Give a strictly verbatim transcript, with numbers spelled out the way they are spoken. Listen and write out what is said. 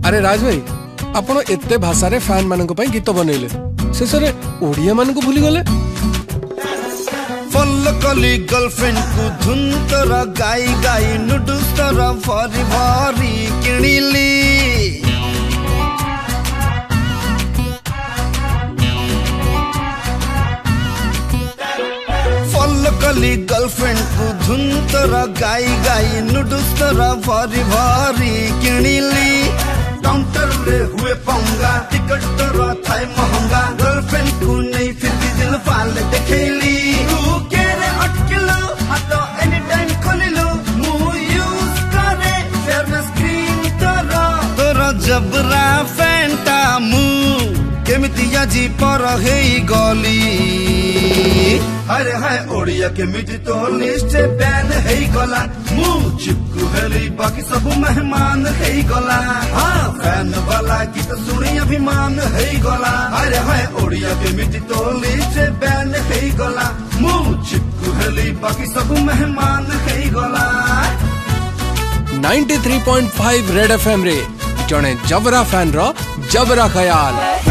अरे राज भाई आपण एते भाषा रे फैन मानक पई गीत बनैले शेष रे ओडिया मानक भूली गले। फॉलो कली गर्लफ्रेंड को धुन तोरा गाई गाई नूडल्स तोरा भरी भरी किनिली। फॉलो कली गर्लफ्रेंड को धुन तोरा गाई गाई नूडल्स तोरा भरी भरी किनिली। काउंटर रे हुए पंगा टिकट तोरा थाई महंगा गर्लफ्रेंड को नहीं फिर भी दिल फाल देखेली। तू केरे अटकलो हातो एनी टाइम खोलिलो मु यूज करे फेयर स्क्रीन तोरा तोरा जबरा फैंटा मु केमितिया जी पर हेई गली। अरे हाय ओडिया केमिति तो लिस्ट बैन हेई गला मु चिपकू हेली बाकी सब मेहमान हेई गला। हाँ फैन वाला गीत सुनी अभिमान हेई गला। अरे हाय ओडिया केमिति तो लिस्ट बैन हेई गला मु चिपकू हेली बाकी सब मेहमान हेई गला। Ninety three point five red FM रे जने जबरा फैन रो जबरा ख्याल।